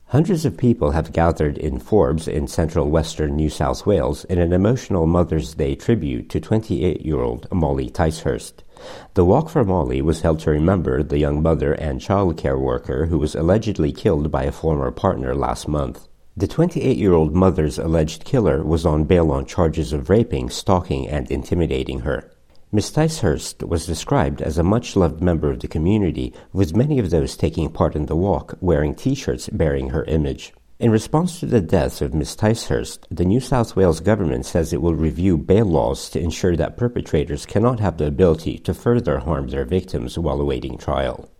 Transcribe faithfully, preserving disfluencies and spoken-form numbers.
Hundreds of people have gathered in Forbes in central western New South Wales in an emotional Mother's Day tribute to twenty-eight-year-old Molly Ticehurst. The Walk for Molly was held to remember the young mother and childcare worker who was allegedly killed by a former partner last month. The twenty-eight-year-old mother's alleged killer was on bail on charges of raping, stalking, and intimidating her. Miss Ticehurst was described as a much-loved member of the community, with many of those taking part in the walk wearing T-shirts bearing her image. In response to the death of Miss Ticehurst, the New South Wales government says it will review bail laws to ensure that perpetrators cannot have the ability to further harm their victims while awaiting trial.